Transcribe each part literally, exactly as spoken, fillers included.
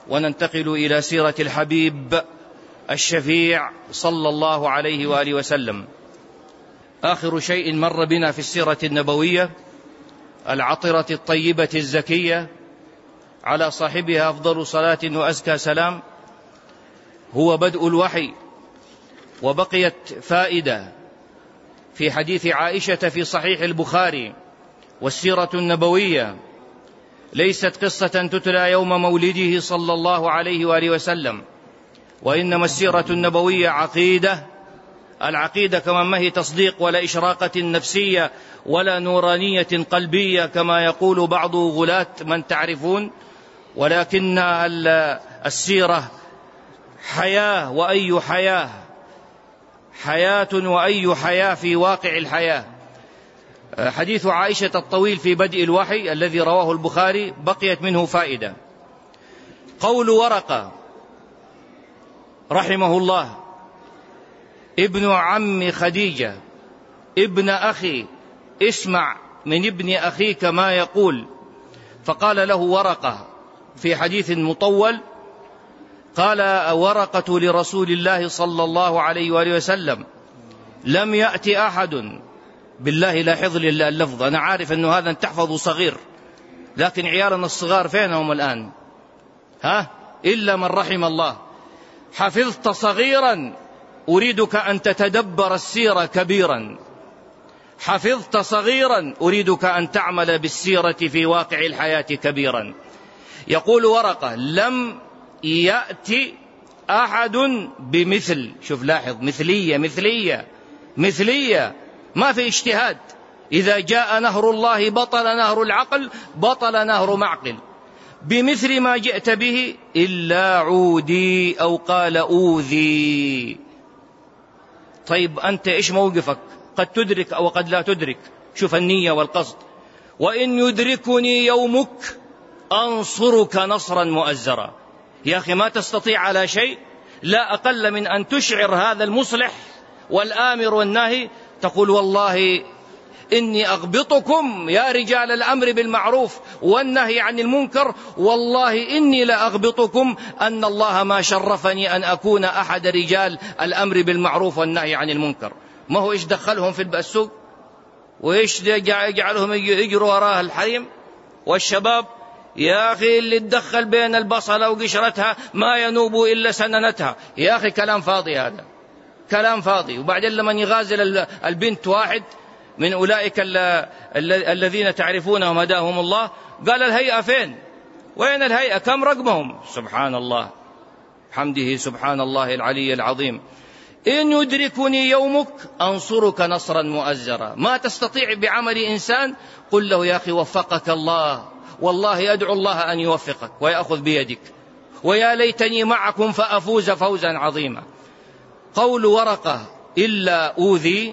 وننتقل إلى سيرة الحبيب الشفيع صلى الله عليه وآله وسلم. آخر شيء مر بنا في السيرة النبوية العطرة الطيبة الزكية على صاحبها أفضل صلاة وأزكى سلام هو بدء الوحي. وبقيت فائدة في حديث عائشة في صحيح البخاري: والسيرة النبوية ليست قصة تتلى يوم مولده صلى الله عليه وآله وسلم، وإنما السيرة النبوية عقيدة. العقيدة كما ما هي تصديق ولا إشراقة نفسية ولا نورانية قلبية كما يقول بعض غلاة من تعرفون، ولكن السيرة حياة، وأي حياة حياة وأي حياة في واقع الحياة. حديث عائشة الطويل في بدء الوحي الذي رواه البخاري بقيت منه فائدة. قول ورقة رحمه الله: ابن عم خديجة ابن أخي، اسمع من ابن أخيك ما يقول. فقال له ورقة في حديث مطول، قال ورقة لرسول الله صلى الله عليه وآله وسلم: لم يأتي أحد، بالله لا حفظ لله اللفظ، أنا عارف أنه هذا تحفظ صغير، لكن عيالنا الصغار فينهم الآن؟ ها؟ إلا من رحم الله. حفظت صغيرا، أريدك أن تتدبر السيرة كبيرا. حفظت صغيرا، أريدك أن تعمل بالسيرة في واقع الحياة كبيرا. يقول ورقة: لم يأتي أحد بمثل، شوف لاحظ، مثلية مثلية مثلية، ما في اجتهاد. إذا جاء نهر الله بطل نهر العقل، بطل نهر معقل. بمثل ما جئت به إلا عودي، أو قال أوذي. طيب أنت إيش موقفك؟ قد تدرك أو قد لا تدرك، شوف النية والقصد. وإن يدركني يومك أنصرك نصرا مؤزرا. يا أخي ما تستطيع على شيء، لا أقل من أن تشعر هذا المصلح والآمر والناهي، تقول: والله إني أغبطكم يا رجال الأمر بالمعروف والنهي عن المنكر، والله إني لأغبطكم أن الله ما شرفني أن أكون أحد رجال الأمر بالمعروف والنهي عن المنكر. ما هو إيش دخلهم في السوق، وإيش يجعلهم يجروا وراء الحريم والشباب؟ يا أخي اللي تدخل بين البصلة وقشرتها ما ينوب إلا سننتها. يا أخي كلام فاضي، هذا كلام فاضي. وبعدين لما يغازل البنت واحد من أولئك الذين تعرفونهم هداهم الله، قال: الهيئة فين؟ وين الهيئة؟ كم رقمهم؟ سبحان الله حمده، سبحان الله العلي العظيم. إن يدركني يومك أنصرك نصرا مؤزرا. ما تستطيع بعمل إنسان، قل له: يا أخي وفقك الله، والله أدعو الله أن يوفقك ويأخذ بيدك، ويا ليتني معكم فأفوز فوزا عظيما. قول ورقة إلا أوذي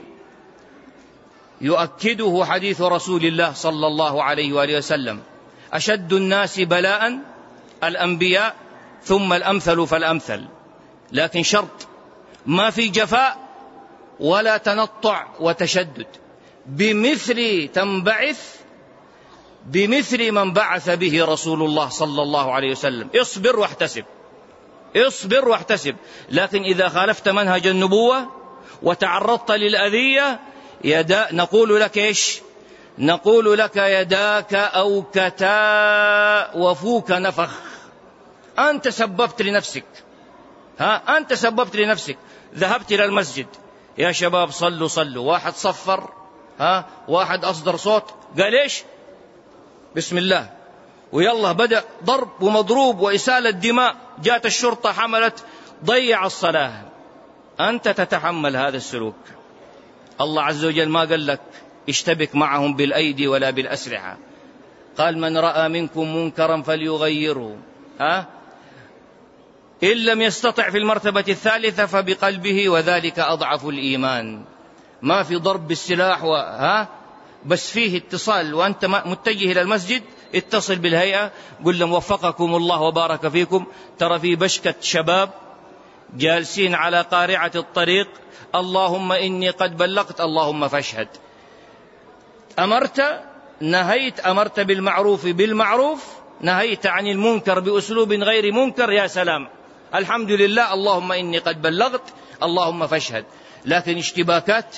يؤكده حديث رسول الله صلى الله عليه وآله وسلم: أشد الناس بلاء الأنبياء ثم الأمثل فالأمثل. لكن شرط، ما في جفاء ولا تنطع وتشدد، بمثل تنبعث بمثل من بعث به رسول الله صلى الله عليه وسلم. اصبر واحتسب، اصبر واحتسب. لكن إذا خالفت منهج النبوة وتعرضت للأذية، يدا نقول لك إيش؟ نقول لك: يداك أوكتا وفوك نفخ. أنت سببت لنفسك، ها أنت سببت لنفسك. ذهبت إلى المسجد: يا شباب صلوا صلوا. واحد صفر، ها واحد أصدر صوت، قال إيش؟ بسم الله، ويلا بدأ ضرب ومضروب وإسالة دماء. جاءت الشرطة حملت، ضيع الصلاة. أنت تتحمل هذا السلوك. الله عز وجل ما قال لك اشتبك معهم بالأيدي ولا بالأسلحة، قال: من رأى منكم منكرا فليغيره، ها إن لم يستطع في المرتبة الثالثة فبقلبه، وذلك أضعف الإيمان. ما في ضرب بالسلاح و... ها بس فيه اتصال. وأنت متجه إلى المسجد، اتصل بالهيئة، قل لهم: وفقكم الله وبارك فيكم، ترى في بشكة شباب جالسين على قارعة الطريق، اللهم إني قد بلغت، اللهم فاشهد. أمرت، نهيت، أمرت بالمعروف بالمعروف، نهيت عن المنكر بأسلوب غير منكر، يا سلام، الحمد لله، اللهم إني قد بلغت، اللهم فاشهد. لكن اشتباكات،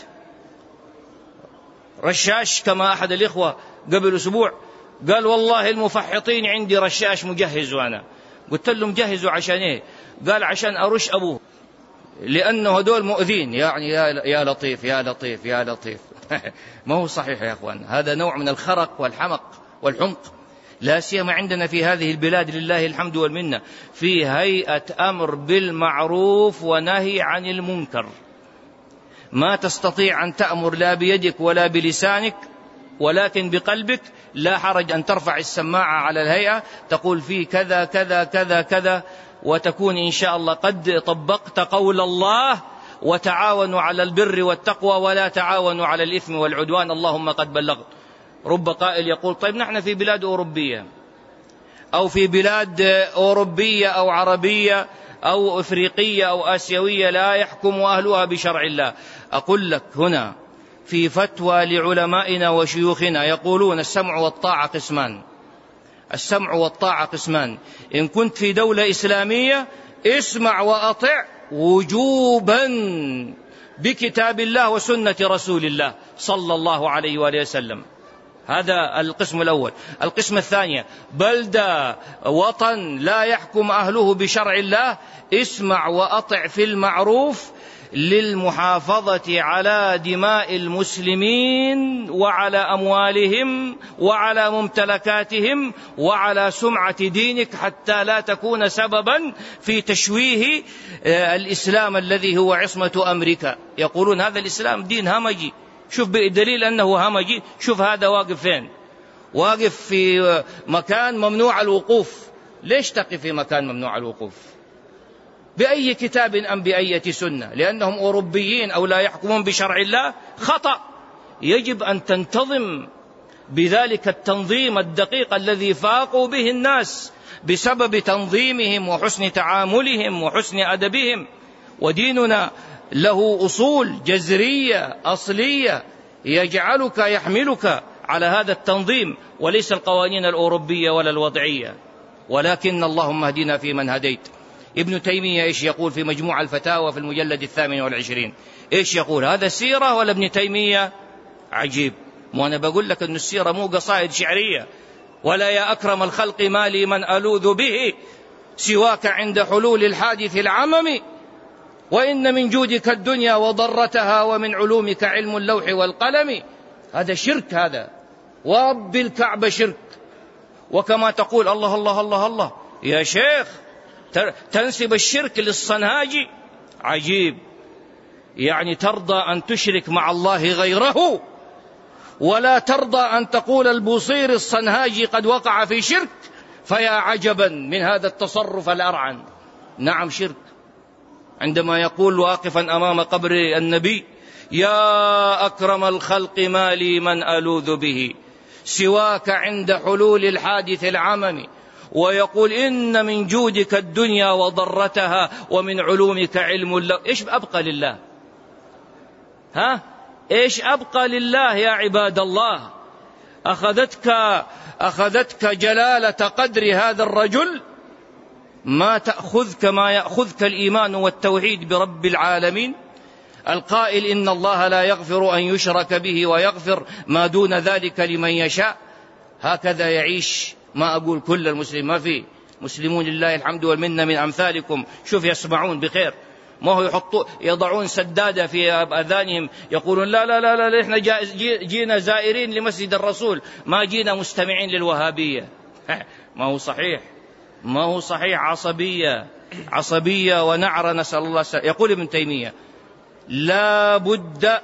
رشاش كما أحد الإخوة قبل أسبوع قال والله المفحطين عندي رشاش مجهز، وأنا قلت له مجهزه عشان إيه؟ قال عشان أرش أبوه لأنه هدول مؤذين. يعني يا لطيف يا لطيف يا لطيف. ما هو صحيح يا أخوان، هذا نوع من الخرق والحمق والحمق، لا سيما عندنا في هذه البلاد لله الحمد والمنة في هيئة أمر بالمعروف ونهي عن المنكر. ما تستطيع أن تأمر لا بيدك ولا بلسانك ولكن بقلبك، لا حرج أن ترفع السماعة على الهيئة تقول فيه كذا كذا كذا كذا، وتكون إن شاء الله قد طبقت قول الله: وتعاونوا على البر والتقوى ولا تعاونوا على الإثم والعدوان، اللهم قد بلغت. رب قائل يقول طيب نحن في بلاد أوروبية أو في بلاد أوروبية أو عربية أو أفريقية أو آسيوية لا يحكم أهلها بشرع الله. أقول لك هنا في فتوى لعلمائنا وشيوخنا يقولون السمع والطاعة قسمان، السمع والطاعة قسمان. إن كنت في دولة إسلامية اسمع وأطع وجوبا بكتاب الله وسنة رسول الله صلى الله عليه وآله وسلم، هذا القسم الأول. القسم الثاني بلدة وطن لا يحكم أهله بشرع الله، اسمع وأطع في المعروف للمحافظة على دماء المسلمين وعلى أموالهم وعلى ممتلكاتهم وعلى سمعة دينك، حتى لا تكون سببا في تشويه الإسلام الذي هو عصمة أمرك. يقولون هذا الإسلام دين همجي، شوف بدليل أنه همجي، شوف هذا واقف فين؟ واقف في مكان ممنوع الوقوف. ليش تقف في مكان ممنوع الوقوف؟ بأي كتاب أم بأية سنة؟ لأنهم أوروبيين أو لا يحكمون بشرع الله؟ خطأ. يجب أن تنتظم بذلك التنظيم الدقيق الذي فاقوا به الناس بسبب تنظيمهم وحسن تعاملهم وحسن أدبهم. وديننا له أصول جذرية أصلية يجعلك يحملك على هذا التنظيم، وليس القوانين الأوروبية ولا الوضعية. ولكن اللهم اهدنا فيمن هديت. ابن تيمية إيش يقول في مجموع الفتاوى في المجلد الثامن والعشرين؟ إيش يقول؟ هذا سيرة ولا ابن تيمية؟ عجيب. وأنا بقول لك أن السيرة مو قصائد شعرية، ولا يا أكرم الخلق ما لي من ألوذ به سواك عند حلول الحادث العمم، وإن من جودك الدنيا وضرتها ومن علومك علم اللوح والقلم. هذا شرك، هذا ورب الكعبة شرك. وكما تقول الله الله الله الله يا شيخ تنسب الشرك للصنهاجي، عجيب. يعني ترضى أن تشرك مع الله غيره ولا ترضى أن تقول البوصير الصنهاجي قد وقع في شرك؟ فيا عجبا من هذا التصرف الأرعن. نعم شرك. عندما يقول واقفا أمام قبر النبي: يا أكرم الخلق ما لي من ألوذ به سواك عند حلول الحادث العمم، ويقول إن من جودك الدنيا وضرتها ومن علومك علم الله. إيش أبقى لله؟ ها؟ إيش أبقى لله يا عباد الله؟ أخذتك أخذتك جلالة قدر هذا الرجل ما تأخذك ما يأخذك الإيمان والتوحيد برب العالمين القائل: إن الله لا يغفر أن يشرك به ويغفر ما دون ذلك لمن يشاء. هكذا يعيش، ما أقول كل المسلمين، ما في مسلمون لله الحمد والمنة من أمثالكم، شوف يسمعون بخير، ما هو يحطوا يضعون سدادة في أذانهم يقولون لا لا لا لا إحنا جينا زائرين لمسجد الرسول، ما جينا مستمعين للوهابية. ما هو صحيح، ما هو صحيح. عصبية عصبية ونعرة، نسأل الله السلامة. يقول ابن تيمية: لا بد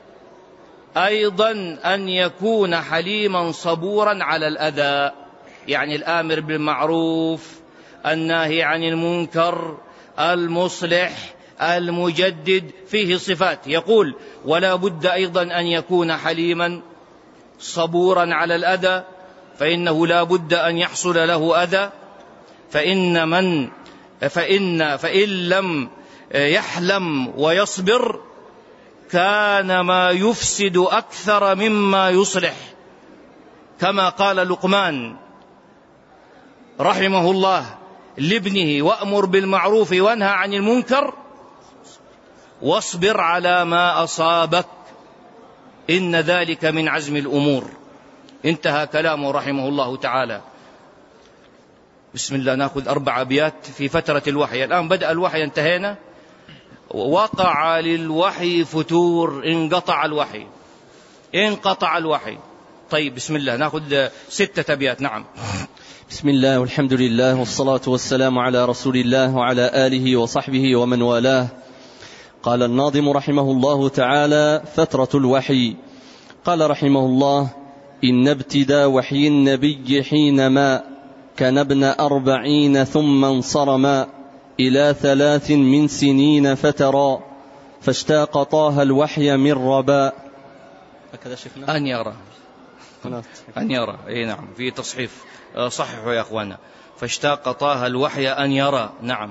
أيضا أن يكون حليما صبورا على الأذى، يعني الآمر بالمعروف، الناهي عن المنكر، المصلح، المجدد، فيه صفات. يقول: ولا بد أيضا أن يكون حليما صبورا على الأذى، فإنه لا بد أن يحصل له أذى، فإن من فإن فإن لم يحلم ويصبر كان ما يفسد أكثر مما يصلح، كما قال لقمان: رحمه الله لابنه: وأمر بالمعروف وانهى عن المنكر واصبر على ما أصابك إن ذلك من عزم الأمور. انتهى كلامه رحمه الله تعالى. بسم الله، نأخذ أربع أبيات في فترة الوحي. الآن بدأ الوحي، انتهينا. وقع للوحي فتور، انقطع الوحي، انقطع الوحي. طيب بسم الله، نأخذ ستة أبيات. نعم. بسم الله والحمد لله والصلاة والسلام على رسول الله وعلى آله وصحبه ومن والاه. قال الناظم رحمه الله تعالى: فترة الوحي. قال رحمه الله: إن ابتداء وحي النبي حينما كان ابن أربعين ثم انصرما إلى ثلاث من سنين فترى فاشتاق طه الوحي من ربا. هكذا شفنا أن يرى أن يرى أي نعم، في تصحيف صححوا يا أخوانا. فاشتاق طه الوحي أن يرى. نعم.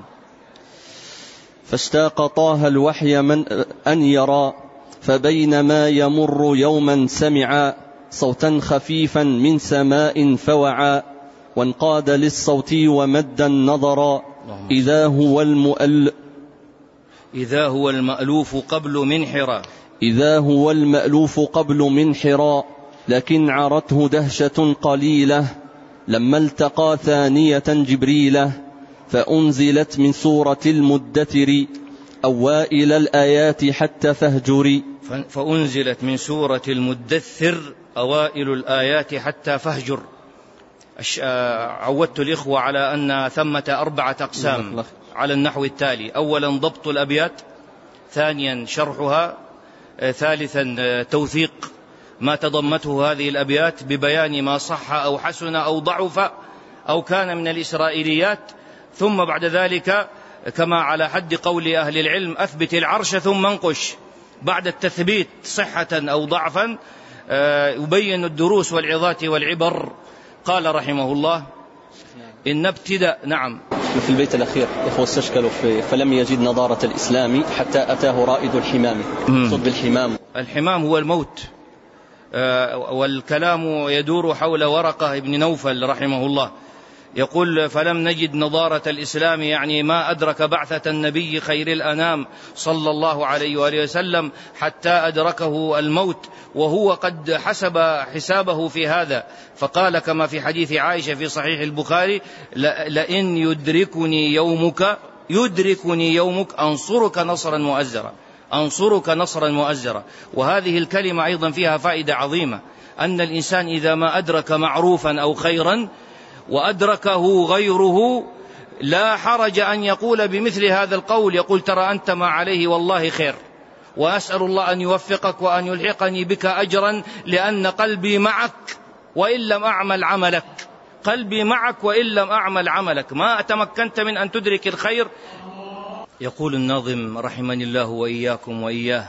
فاشتاق طه الوحي من أن يرى فبينما يمر يوما سمع صوتا خفيفا من سماء فوعى وانقاد للصوت ومد النظر إذا هو المؤل إذا هو المألوف قبل منحرا إذا هو المألوف قبل منحرا لكن عرته دهشة قليلة لما التقى ثانية جبريله فأنزلت من سورة المدثر أوائل الآيات حتى فهجري. فأنزلت من سورة المدثر أوائل الآيات حتى فهجر. عودت الإخوة على أن ثمة أربعة أقسام على النحو التالي: أولا ضبط الأبيات، ثانيا شرحها، ثالثا توثيق ما تضمته هذه الأبيات ببيان ما صح أو حسن أو ضعف أو كان من الإسرائيليات، ثم بعد ذلك كما على حد قول أهل العلم أثبت العرش ثم انقش. بعد التثبيت صحة أو ضعفا يبين الدروس والعظات والعبر. قال رحمه الله: إن ابتدأ. نعم. في البيت الأخير إخوة استشكلوا في فلم يجد نضارة الإسلام حتى أتاه رائد الحمام. صد بالحمام، الحمام هو الموت. والكلام يدور حول ورقة ابن نوفل رحمه الله، يقول: فلم نجد نضارة الإسلام، يعني ما أدرك بعثة النبي خير الأنام صلى الله عليه وآله وسلم حتى أدركه الموت وهو قد حسب حسابه في هذا. فقال كما في حديث عائشة في صحيح البخاري: لئن يدركني يومك يدركني يومك أنصرك نصرا مؤزرا، أنصرك نصرا مؤزرا. وهذه الكلمة أيضا فيها فائدة عظيمة، أن الإنسان إذا ما أدرك معروفا أو خيرا وأدركه غيره لا حرج أن يقول بمثل هذا القول، يقول: ترى أنت ما عليه والله خير، وأسأل الله أن يوفقك وأن يلحقني بك أجرا، لأن قلبي معك وإن لم أعمل عملك، قلبي معك وإن لم أعمل عملك، ما أتمكنت من أن تدرك الخير. يقول الناظم رحمني الله وإياكم وإياه: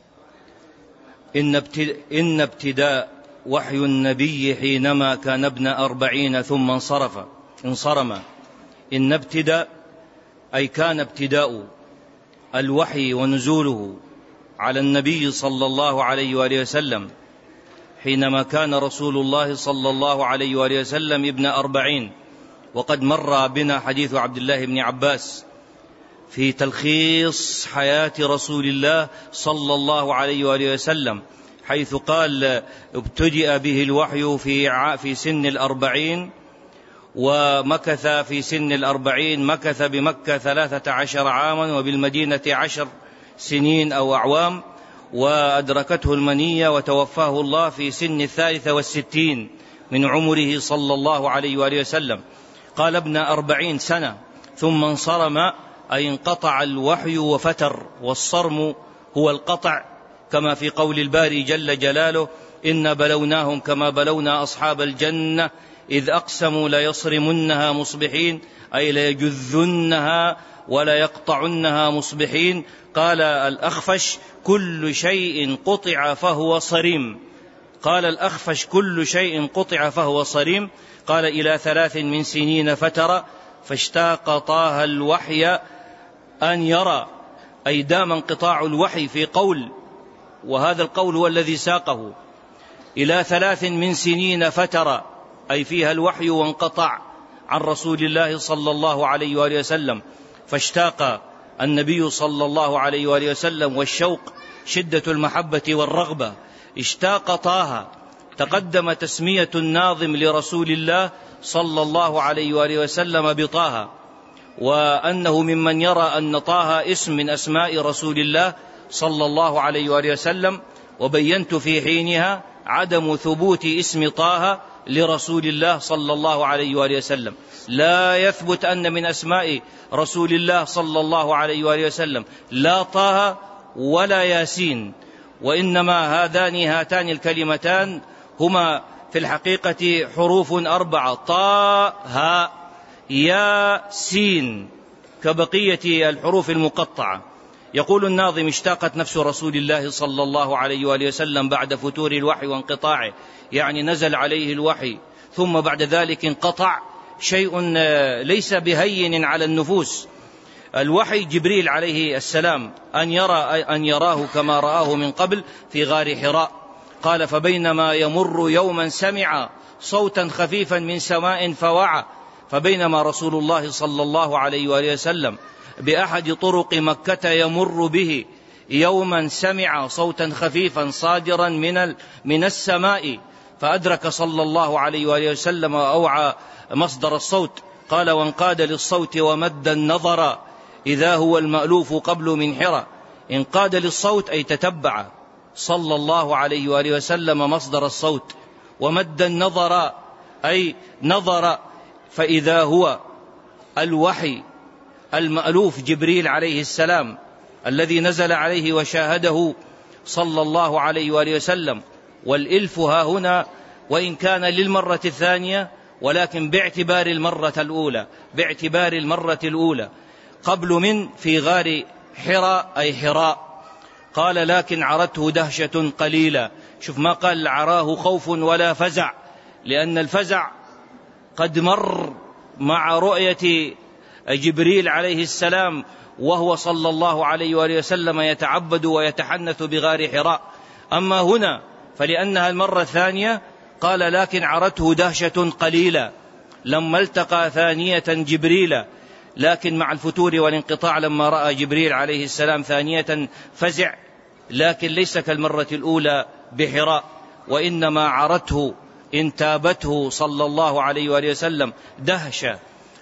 إن ابتداء وحي النبي حينما كان ابن أربعين ثم انصرف انصرم. إن ابتداء أي كان ابتداء الوحي ونزوله على النبي صلى الله عليه وآله وسلم حينما كان رسول الله صلى الله عليه وآله وسلم ابن أربعين. وقد مر بنا حديث عبد الله بن عباس في تلخيص حياة رسول الله صلى الله عليه وآله وسلم، حيث قال: ابتدأ به الوحي في في سن الأربعين، ومكث في سن الأربعين مكث بمكة ثلاثة عشر عاما وبالمدينة عشر سنين أو أعوام، وأدركته المنية وتوفاه الله في سن الثالثة والستين من عمره صلى الله عليه وآله وسلم. قال: ابن أربعين سنة ثم انصرم، أي انقطع الوحي وفتر. والصرم هو القطع، كما في قول الباري جل جلاله: إن بلوناهم كما بلونا أصحاب الجنة إذ أقسموا ليصرمنها مصبحين، أي ليجذنها ولا يقطعنها مصبحين. قال الأخفش: كل شيء قطع فهو صريم. قال الأخفش: كل شيء قطع فهو صريم. قال: إلى ثلاث من سنين فترة فاشتاق طه الوحي أن يرى، أي دام انقطاع الوحي في قول، وهذا القول هو الذي ساقه. إلى ثلاث من سنين فترة أي فيها الوحي وانقطع، عن رسول الله صلى الله عليه وآله وسلم، فاشتاق النبي صلى الله عليه وآله وسلم، والشوق شدة المحبة والرغبة. اشتاق طه، تقدم تسمية الناظم لرسول الله صلى الله عليه وآله وسلم بطه، وأنه ممن يرى أن طه اسم من أسماء رسول الله صلى الله عليه وآله وسلم. وبينت في حينها عدم ثبوت اسم طه لرسول الله صلى الله عليه وآله وسلم، لا يثبت أن من أسماء رسول الله صلى الله عليه وآله وسلم لا طه ولا ياسين، وإنما هذان هاتان الكلمتان هما في الحقيقة حروف أربعة: طاء هاء يا سين، كبقية الحروف المقطعة. يقول الناظم: اشتاقت نفس رسول الله صلى الله عليه وآله وسلم بعد فتور الوحي وانقطاعه، يعني نزل عليه الوحي ثم بعد ذلك انقطع، شيء ليس بهين على النفوس. الوحي جبريل عليه السلام أن يرى أن يراه كما رآه من قبل في غار حراء. قال: فبينما يمر يوما سمع صوتا خفيفا من سماء فوعى. فبينما رسول الله صلى الله عليه وآله وسلم بأحد طرق مكة يمر به يوما سمع صوتا خفيفا صادرا من من السماء، فأدرك صلى الله عليه وآله وسلم وأوعى مصدر الصوت. قال: وانقاد للصوت ومد النظر إذا هو المألوف قبل من حرى. انقاد للصوت أي تتبع صلى الله عليه وآله وسلم مصدر الصوت، ومد النظر أي نظر، فإذا هو الوحي المألوف جبريل عليه السلام الذي نزل عليه وشاهده صلى الله عليه وآله وسلم. والإلف ها هنا وإن كان للمرة الثانية، ولكن باعتبار المرة الأولى، باعتبار المرة الأولى قبل من في غار حراء أي حراء. قال: لكن عرته دهشة قليلة. شوف، ما قال عراه خوف ولا فزع، لأن الفزع قد مر مع رؤية جبريل عليه السلام وهو صلى الله عليه وآله وسلم يتعبد ويتحنث بغار حراء. أما هنا فلأنها المرة الثانية قال: لكن عرته دهشة قليلة، لما التقى ثانية جبريل، لكن مع الفتور والانقطاع لما رأى جبريل عليه السلام ثانية فزع، لكن ليس كالمرة الأولى بحراء، وإنما عرته انتابته صلى الله عليه وآله وسلم دهشة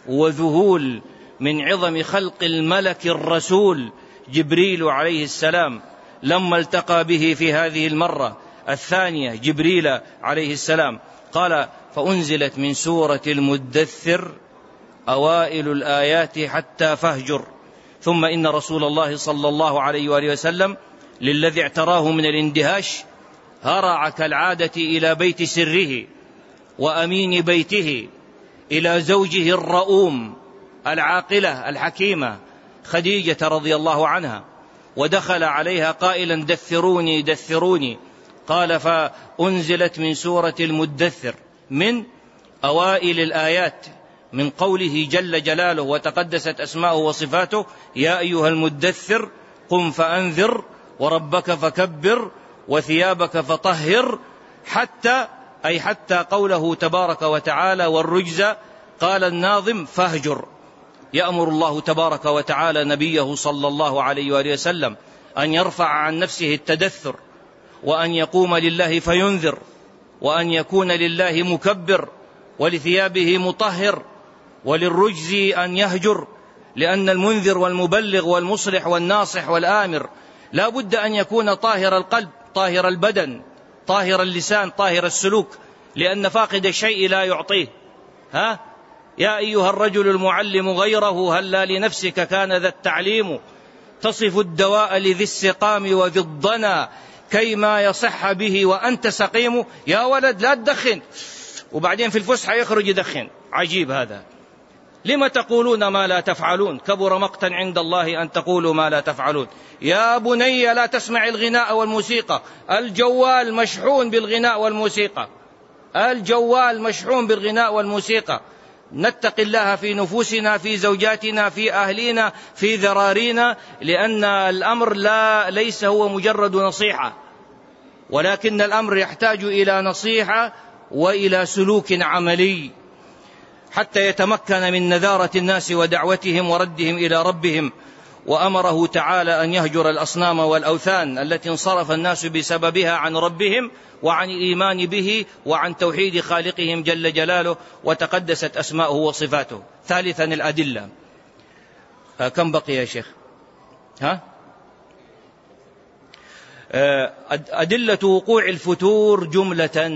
وذهول من عظم خلق الملك الرسول جبريل عليه السلام لما التقى به في هذه المرة الثانية جبريل عليه السلام. قال: فأنزلت من سورة المدثر أوائل الآيات حتى فهجر. ثم إن رسول الله صلى الله عليه وآله وسلم للذي اعتراه من الاندهاش هرع كالعادة إلى بيت سره وأمين بيته، إلى زوجه الرؤوم العاقلة الحكيمة خديجة رضي الله عنها، ودخل عليها قائلا: دثروني دثروني. قال: فأنزلت من سورة المدثر من أوائل الآيات، من قوله جل جلاله وتقدست أسماؤه وصفاته: يا أيها المدثر قم فأنذر وربك فكبر وثيابك فطهر، حتى أي حتى قوله تبارك وتعالى: والرجز. قال الناظم: فاهجر. يأمر الله تبارك وتعالى نبيه صلى الله عليه وآله وسلم أن يرفع عن نفسه التدثر، وأن يقوم لله فينذر، وأن يكون لله مكبر، ولثيابه مطهر، وللرجز أن يهجر، لأن المنذر والمبلغ والمصلح والناصح والآمر لا بد أن يكون طاهر القلب، طاهر البدن، طاهر اللسان، طاهر السلوك، لأن فاقد الشيء لا يعطيه. ها يا أيها الرجل المعلم غيره هلا لنفسك كان ذا التعليم، تصف الدواء لذي السقام وذي الضنا كيما يصح به وأنت سقيم. يا ولد لا تدخن، وبعدين في الفسحة يخرج يدخن. عجيب هذا. لما تقولون ما لا تفعلون؟ كبر مقتا عند الله أن تقولوا ما لا تفعلون. يا بني لا تسمع الغناء والموسيقى، الجوال مشحون بالغناء والموسيقى، الجوال مشحون بالغناء والموسيقى. نتق الله في نفوسنا، في زوجاتنا، في أهلنا، في ذرارينا، لأن الأمر لا ليس هو مجرد نصيحة، ولكن الأمر يحتاج إلى نصيحة وإلى سلوك عملي. حتى يتمكن من نذارة الناس ودعوتهم وردهم إلى ربهم. وأمره تعالى أن يهجر الأصنام والأوثان التي انصرف الناس بسببها عن ربهم وعن الإيمان به وعن توحيد خالقهم جل جلاله وتقدست أسماؤه وصفاته. ثالثا الأدلة. آه كم بقي يا شيخ؟ ها؟ آه أدلة وقوع الفتور جملة،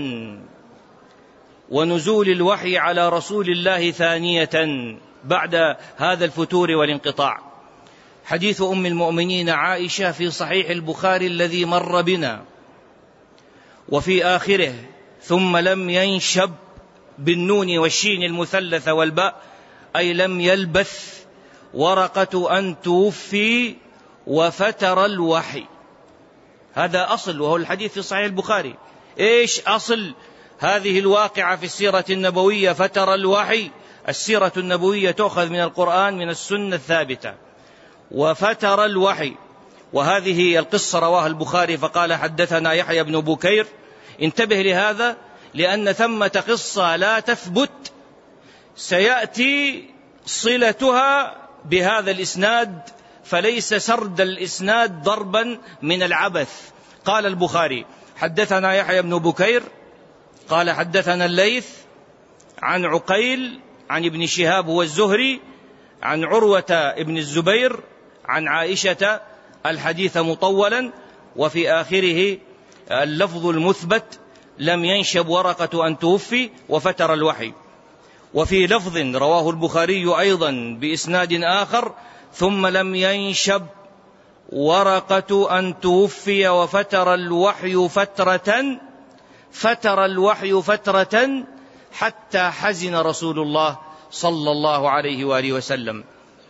ونزول الوحي على رسول الله ثانية بعد هذا الفتور والانقطاع. حديث أم المؤمنين عائشة في صحيح البخاري الذي مر بنا، وفي آخره ثم لم ينشب بالنون والشين المثلث والباء، أي لم يلبث ورقة أن توفي وفتر الوحي. هذا أصل، وهو الحديث في صحيح البخاري. إيش أصل هذه الواقعة في السيرة النبوية؟ فتر الوحي. السيرة النبوية تؤخذ من القرآن، من السنة الثابتة. وفتر الوحي، وهذه القصة رواها البخاري فقال حدثنا يحيى بن بكير. انتبه لهذا، لأن ثمة قصة لا تثبت سيأتي صلتها بهذا الإسناد، فليس سرد الإسناد ضربا من العبث. قال البخاري حدثنا يحيى بن بكير قال حدثنا الليث عن عقيل عن ابن شهاب والزهري عن عروة ابن الزبير عن عائشة، الحديث مطولا، وفي آخره اللفظ المثبت لم ينشب ورقة أن توفي وفتر الوحي. وفي لفظ رواه البخاري أيضا بإسناد آخر ثم لم ينشب ورقة أن توفي وفتر الوحي فترة فتر الوحي فترة حتى حزن رسول الله صلى الله عليه وآله وسلم.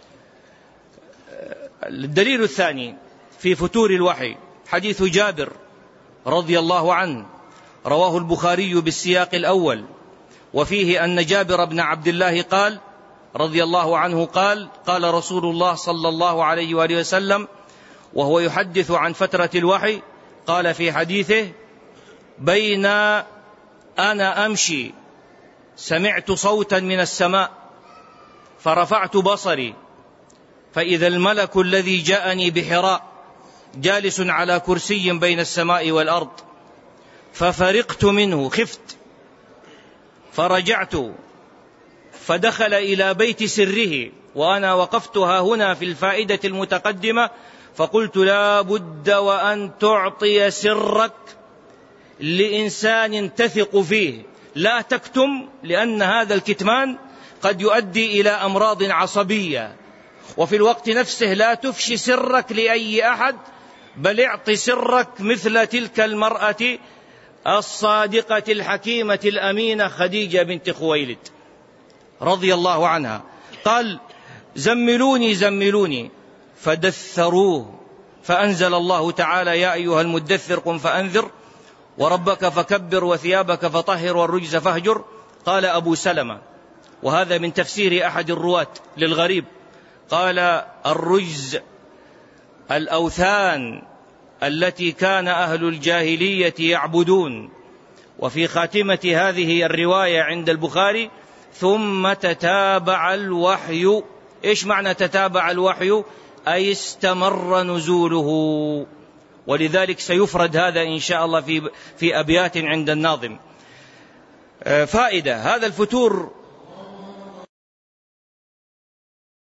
الدليل الثاني في فتور الوحي حديث جابر رضي الله عنه، رواه البخاري بالسياق الأول، وفيه أن جابر بن عبد الله قال رضي الله عنه قال قال رسول الله صلى الله عليه وآله وسلم وهو يحدث عن فترة الوحي، قال في حديثه: بين أنا أمشي سمعت صوتا من السماء فرفعت بصري فإذا الملك الذي جاءني بحراء جالس على كرسي بين السماء والأرض، ففرقت منه، خفت فرجعت فدخل إلى بيت سره وأنا وقفتها هنا في الفائدة المتقدمة، فقلت: لا بد وأن تعطي سرك لإنسان تثق فيه، لا تكتم، لأن هذا الكتمان قد يؤدي إلى أمراض عصبية، وفي الوقت نفسه لا تفشي سرك لأي أحد، بل اعط سرك مثل تلك المرأة الصادقة الحكيمة الأمينة خديجة بنت خويلد رضي الله عنها. قال: زملوني زملوني، فدثروه، فأنزل الله تعالى: يا أيها المدثر قم فأنذر وربك فكبر وثيابك فطهر والرجز فاهجر. قال أبو سلمة، وهذا من تفسير أحد الرواة للغريب، قال: الرجز الأوثان التي كان أهل الجاهلية يعبدون. وفي خاتمة هذه الرواية عند البخاري: ثم تتابع الوحي. إيش معنى تتابع الوحي؟ أي استمر نزوله، ولذلك سيفرد هذا إن شاء الله في في أبيات عند الناظم. فائدة: هذا الفتور